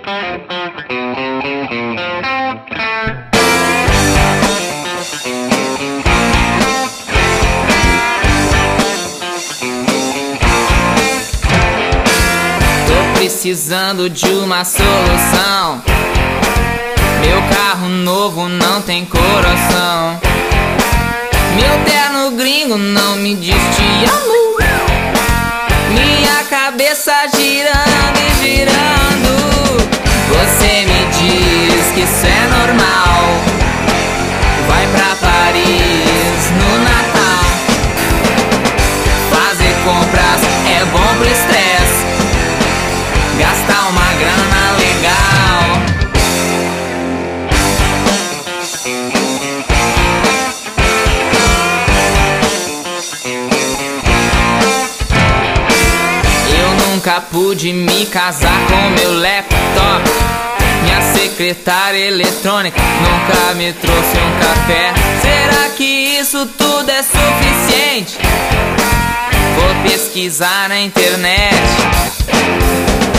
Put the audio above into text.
Tô precisando de uma solução. Meu carro novo não tem coração. Meu terno gringo não me diz te amo. Minha cabeça girando e girando. Você me diz que isso é normal. Vai pra Paris no Natal. Fazer compras é bom pro estresse. Gastar uma grana legal. Eu nunca pude me casar com meu laptop. Minha secretária eletrônica nunca me trouxe um café. Será que isso tudo é suficiente? Vou pesquisar na internet.